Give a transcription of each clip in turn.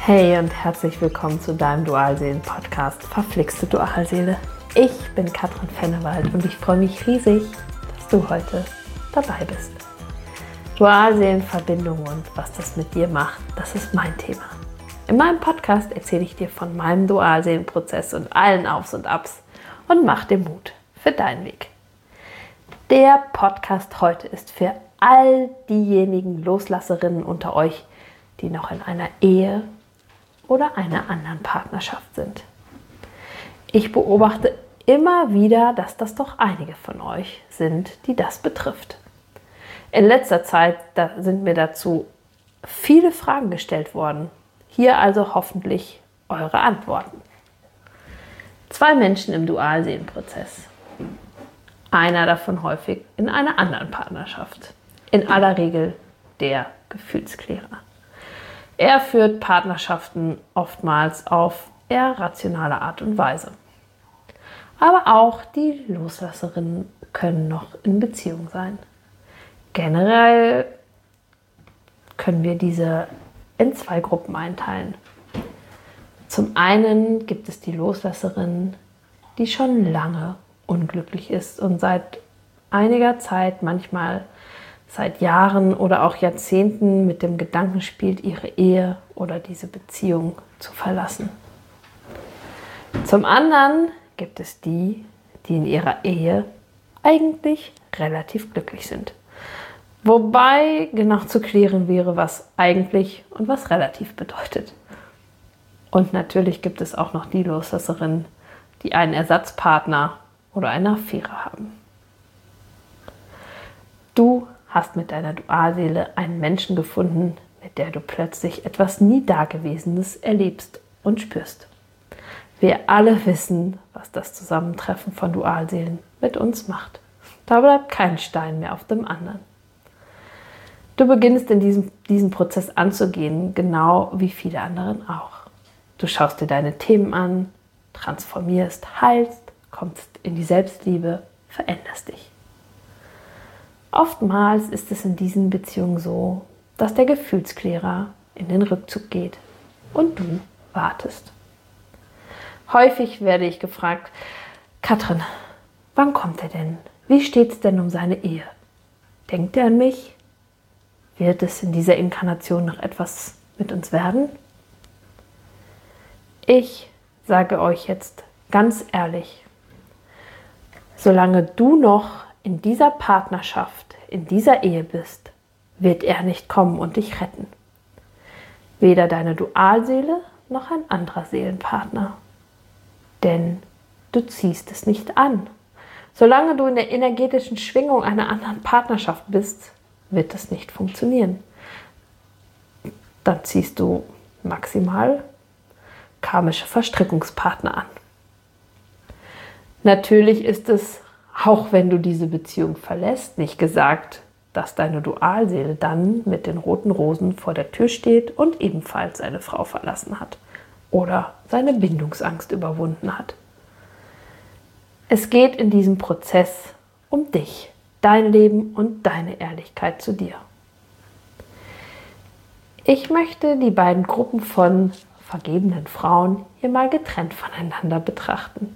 Hey und herzlich willkommen zu deinem Dualseelen-Podcast Verflixte Dualseele. Ich bin Katrin Fennewald und ich freue mich riesig, dass du heute dabei bist. Dualseelenverbindung und was das mit dir macht, das ist mein Thema. In meinem Podcast erzähle ich dir von meinem Dualseelenprozess und allen Aufs und Abs und mach dir Mut für deinen Weg. Der Podcast heute ist für all diejenigen Loslasserinnen unter euch, die noch in einer Ehe oder einer anderen Partnerschaft sind. Ich beobachte immer wieder, dass das doch einige von euch sind, die das betrifft. In letzter Zeit sind mir dazu viele Fragen gestellt worden. Hier also hoffentlich eure Antworten. 2 Menschen im Dualseelenprozess. Einer davon häufig in einer anderen Partnerschaft. In aller Regel der Gefühlsklärer. Er führt Partnerschaften oftmals auf eher rationale Art und Weise. Aber auch die Loslasserinnen können noch in Beziehung sein. Generell können wir diese in 2 Gruppen einteilen. Zum einen gibt es die Loslasserin, die schon lange unglücklich ist und seit einiger Zeit, manchmal seit Jahren oder auch Jahrzehnten mit dem Gedanken spielt, ihre Ehe oder diese Beziehung zu verlassen. Zum anderen gibt es die, die in ihrer Ehe eigentlich relativ glücklich sind. Wobei genau zu klären wäre, was eigentlich und was relativ bedeutet. Und natürlich gibt es auch noch die Loslasserinnen, die einen Ersatzpartner oder eine Affäre haben. Du hast mit deiner Dualseele einen Menschen gefunden, mit der du plötzlich etwas nie Dagewesenes erlebst und spürst. Wir alle wissen, was das Zusammentreffen von Dualseelen mit uns macht. Da bleibt kein Stein mehr auf dem anderen. Du beginnst in diesen Prozess anzugehen, genau wie viele anderen auch. Du schaust dir deine Themen an, transformierst, heilst, kommst in die Selbstliebe, veränderst dich. Oftmals ist es in diesen Beziehungen so, dass der Gefühlsklärer in den Rückzug geht und du wartest. Häufig werde ich gefragt, Katrin, wann kommt er denn? Wie steht es denn um seine Ehe? Denkt er an mich? Wird es in dieser Inkarnation noch etwas mit uns werden? Ich sage euch jetzt ganz ehrlich, solange du noch in dieser Partnerschaft, in dieser Ehe bist, wird er nicht kommen und dich retten. Weder deine Dualseele noch ein anderer Seelenpartner. Denn du ziehst es nicht an. Solange du in der energetischen Schwingung einer anderen Partnerschaft bist, wird es nicht funktionieren. Dann ziehst du maximal karmische Verstrickungspartner an. Natürlich ist es, auch wenn du diese Beziehung verlässt, nicht gesagt, dass deine Dualseele dann mit den roten Rosen vor der Tür steht und ebenfalls seine Frau verlassen hat oder seine Bindungsangst überwunden hat. Es geht in diesem Prozess um dich, dein Leben und deine Ehrlichkeit zu dir. Ich möchte die beiden Gruppen von vergebenen Frauen hier mal getrennt voneinander betrachten.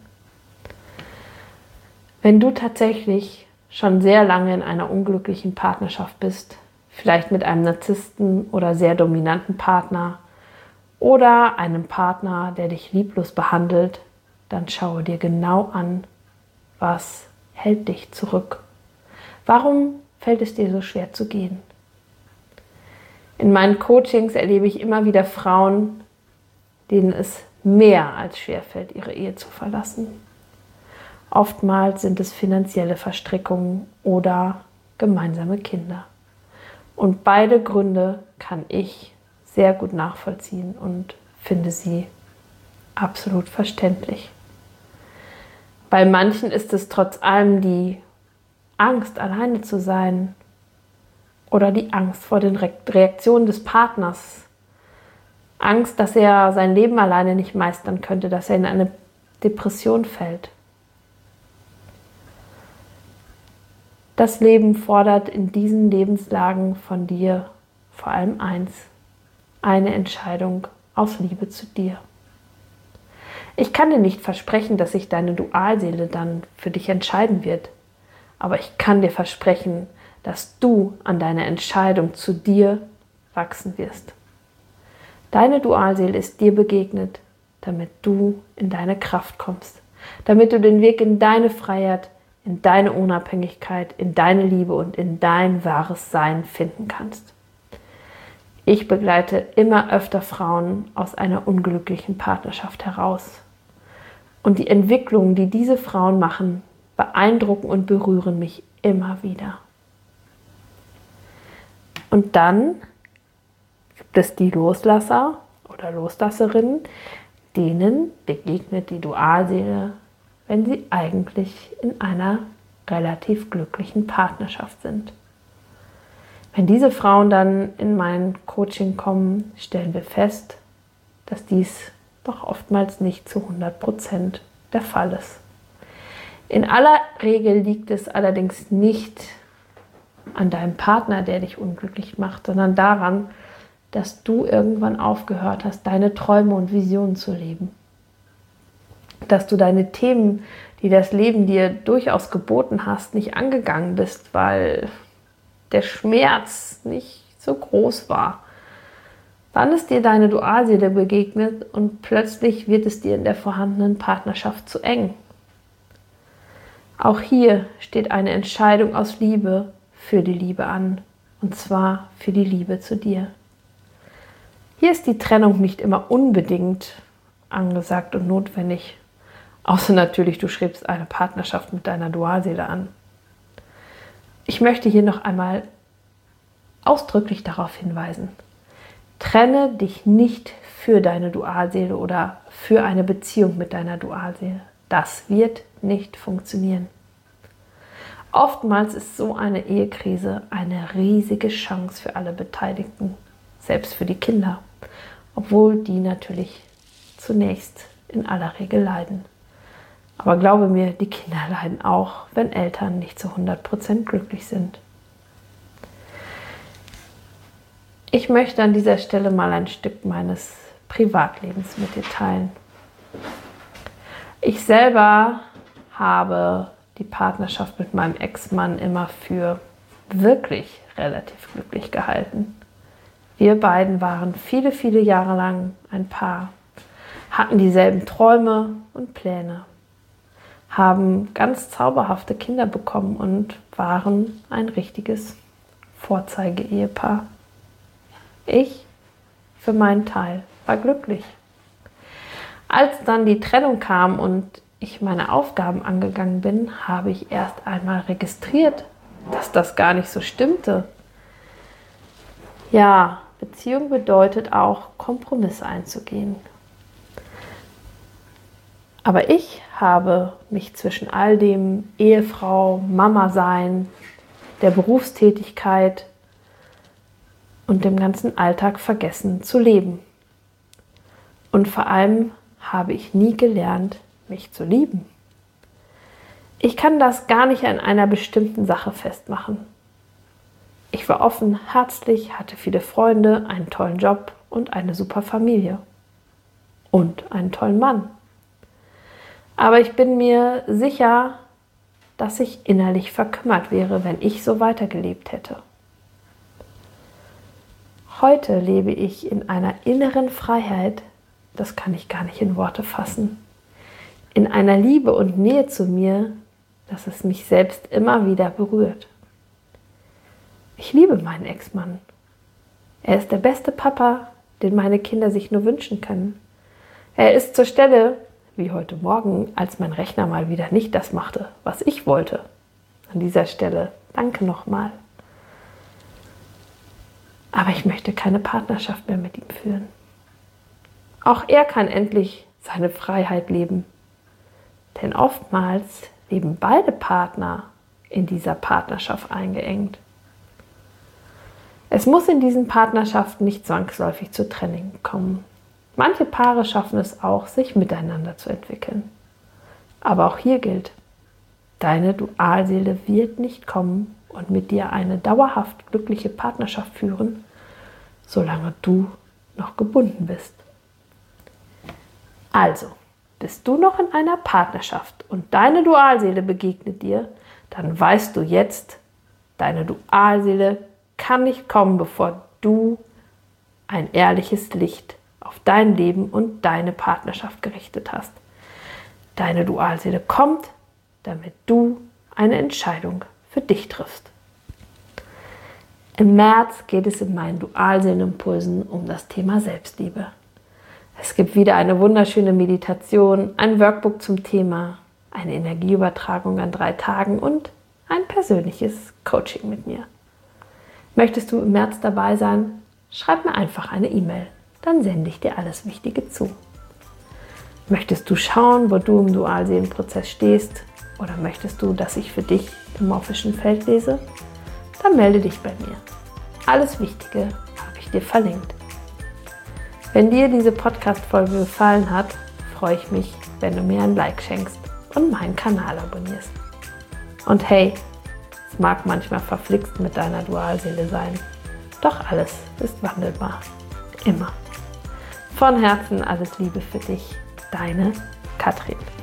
Wenn du tatsächlich schon sehr lange in einer unglücklichen Partnerschaft bist, vielleicht mit einem Narzissten oder sehr dominanten Partner oder einem Partner, der dich lieblos behandelt, dann schaue dir genau an, was hält dich zurück. Warum fällt es dir so schwer zu gehen? In meinen Coachings erlebe ich immer wieder Frauen, denen es mehr als schwer fällt, ihre Ehe zu verlassen. Oftmals sind es finanzielle Verstrickungen oder gemeinsame Kinder. Und beide Gründe kann ich sehr gut nachvollziehen und finde sie absolut verständlich. Bei manchen ist es trotz allem die Angst, alleine zu sein oder die Angst vor den Reaktionen des Partners. Angst, dass er sein Leben alleine nicht meistern könnte, dass er in eine Depression fällt. Das Leben fordert in diesen Lebenslagen von dir vor allem eins: eine Entscheidung aus Liebe zu dir. Ich kann dir nicht versprechen, dass sich deine Dualseele dann für dich entscheiden wird, aber ich kann dir versprechen, dass du an deiner Entscheidung zu dir wachsen wirst. Deine Dualseele ist dir begegnet, damit du in deine Kraft kommst, damit du den Weg in deine Freiheit, in deine Unabhängigkeit, in deine Liebe und in dein wahres Sein finden kannst. Ich begleite immer öfter Frauen aus einer unglücklichen Partnerschaft heraus. Und die Entwicklungen, die diese Frauen machen, beeindrucken und berühren mich immer wieder. Und dann gibt es die Loslasser oder Loslasserinnen, denen begegnet die Dualseele, wenn sie eigentlich in einer relativ glücklichen Partnerschaft sind. Wenn diese Frauen dann in mein Coaching kommen, stellen wir fest, dass dies doch oftmals nicht zu 100% der Fall ist. In aller Regel liegt es allerdings nicht an deinem Partner, der dich unglücklich macht, sondern daran, dass du irgendwann aufgehört hast, deine Träume und Visionen zu leben. Dass du deine Themen, die das Leben dir durchaus geboten hast, nicht angegangen bist, weil der Schmerz nicht so groß war. Dann ist dir deine Dualseele begegnet und plötzlich wird es dir in der vorhandenen Partnerschaft zu eng. Auch hier steht eine Entscheidung aus Liebe für die Liebe an, und zwar für die Liebe zu dir. Hier ist die Trennung nicht immer unbedingt angesagt und notwendig, außer natürlich, du strebst eine Partnerschaft mit deiner Dualseele an. Ich möchte hier noch einmal ausdrücklich darauf hinweisen: Trenne dich nicht für deine Dualseele oder für eine Beziehung mit deiner Dualseele. Das wird nicht funktionieren. Oftmals ist so eine Ehekrise eine riesige Chance für alle Beteiligten, selbst für die Kinder, obwohl die natürlich zunächst in aller Regel leiden. Aber glaube mir, die Kinder leiden auch, wenn Eltern nicht zu 100% glücklich sind. Ich möchte an dieser Stelle mal ein Stück meines Privatlebens mit dir teilen. Ich selber habe die Partnerschaft mit meinem Ex-Mann immer für wirklich relativ glücklich gehalten. Wir beiden waren viele, viele Jahre lang ein Paar, hatten dieselben Träume und Pläne, haben ganz zauberhafte Kinder bekommen und waren ein richtiges Vorzeige-Ehepaar. Ich, für meinen Teil, war glücklich. Als dann die Trennung kam und ich meine Aufgaben angegangen bin, habe ich erst einmal registriert, dass das gar nicht so stimmte. Ja, Beziehung bedeutet auch, Kompromisse einzugehen. Aber ich habe mich zwischen all dem Ehefrau, Mama sein, der Berufstätigkeit und dem ganzen Alltag vergessen zu leben. Und vor allem habe ich nie gelernt, mich zu lieben. Ich kann das gar nicht an einer bestimmten Sache festmachen. Ich war offen, herzlich, hatte viele Freunde, einen tollen Job und eine super Familie. Und einen tollen Mann. Aber ich bin mir sicher, dass ich innerlich verkümmert wäre, wenn ich so weitergelebt hätte. Heute lebe ich in einer inneren Freiheit, das kann ich gar nicht in Worte fassen. In einer Liebe und Nähe zu mir, dass es mich selbst immer wieder berührt. Ich liebe meinen Ex-Mann. Er ist der beste Papa, den meine Kinder sich nur wünschen können. Er ist zur Stelle, wie heute Morgen, als mein Rechner mal wieder nicht das machte, was ich wollte. An dieser Stelle danke nochmal. Aber ich möchte keine Partnerschaft mehr mit ihm führen. Auch er kann endlich seine Freiheit leben. Denn oftmals leben beide Partner in dieser Partnerschaft eingeengt. Es muss in diesen Partnerschaften nicht zwangsläufig zur Trennung kommen. Manche Paare schaffen es auch, sich miteinander zu entwickeln. Aber auch hier gilt, deine Dualseele wird nicht kommen und mit dir eine dauerhaft glückliche Partnerschaft führen, solange du noch gebunden bist Also, bist du noch in einer Partnerschaft und deine Dualseele begegnet dir, dann weißt du jetzt, deine Dualseele kann nicht kommen, bevor du ein ehrliches Licht auf dein Leben und deine Partnerschaft gerichtet hast. Deine Dualseele kommt, damit du eine Entscheidung für dich triffst. Im März geht es in meinen Dualseelenimpulsen um das Thema Selbstliebe. Es gibt wieder eine wunderschöne Meditation, ein Workbook zum Thema, eine Energieübertragung an 3 Tagen und ein persönliches Coaching mit mir. Möchtest du im März dabei sein? Schreib mir einfach eine E-Mail, dann sende ich dir alles Wichtige zu. Möchtest du schauen, wo du im Dualseelenprozess stehst, oder möchtest du, dass ich für dich im morphischen Feld lese? Dann melde dich bei mir. Alles Wichtige habe ich dir verlinkt. Wenn dir diese Podcast-Folge gefallen hat, freue ich mich, wenn du mir ein Like schenkst und meinen Kanal abonnierst. Und hey, es mag manchmal verflixt mit deiner Dualseele sein, doch alles ist wandelbar. Immer. Von Herzen alles Liebe für dich, deine Katrin.